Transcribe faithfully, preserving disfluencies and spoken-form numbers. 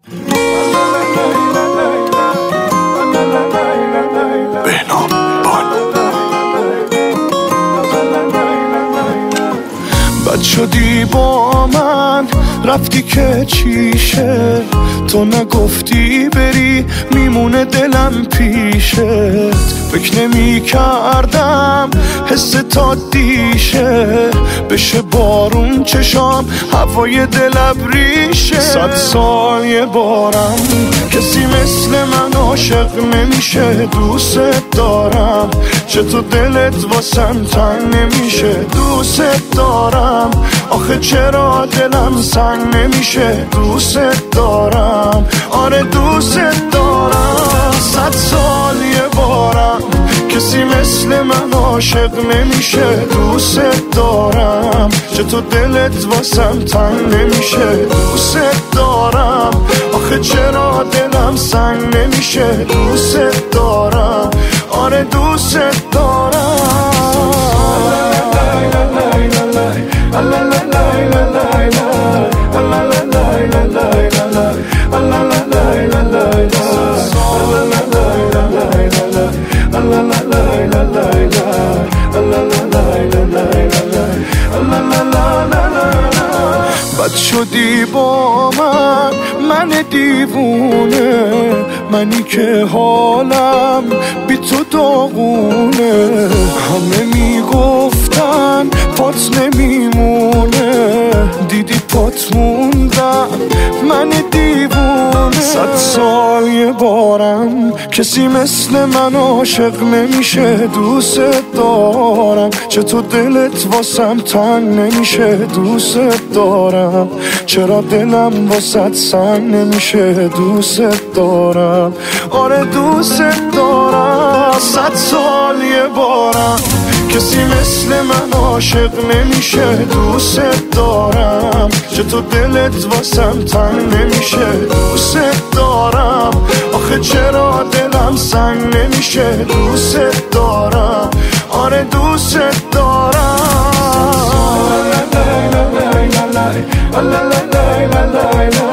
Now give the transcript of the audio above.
بهنام بان بد شدی با من، رفتی که چیشه، تو نگفتی بری میمونه دلم پیشت. فکر نمی کردم حس تا دیشه، بشه بارون چشام هوای دل ابریشه. صد سال یه بارم کسی مثل من عاشق نمیشه. دوست دارم چطور دلت واسم تنگ نمیشه. دوست دارم آخه چرا دلم سنگ نمیشه. دوست دارم آره دوست دارم. صد سال یه بارم کسی مثل من عاشق نمیشه. دوست دارم چطور دلت واسم تنگ نمیشه. دوست دارم آخه چرا دلم سنگ نمیشه. دوست دارم آره دوست دارم. بد شدی با من، من دیوونه، منی که حالم بی تو داغونه. همه میگفتن پات نمیمونه، دیدی پات موندم من دیوونه. صد سال یه بارم کسی مثل من عاشق نمیشه. دوست دارم چطور دلت واسم تنگ نمیشه. دوست دارم چرا دلم واسط سنگ نمیشه. دوست دارم آره دوست دارم. صد سال یه بارم کسی مثل من عاشق نمیشه. دوست دارم چطور دلت واسم تنگ نمیشه. دوست دارم آخه چرا دلم سنگ نمیشه. دوست دارم آره دوست دارم.